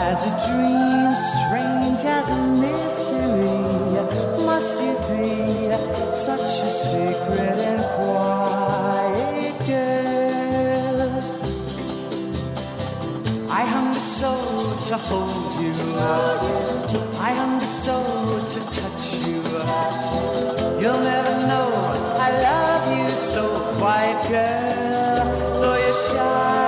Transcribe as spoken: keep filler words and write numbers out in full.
as a dream, strange as a mystery. Must you be such a secret and quiet girl? I hunger so to hold you, I hunger so to touch you. You'll never know I love you so, quiet girl, though you're shy.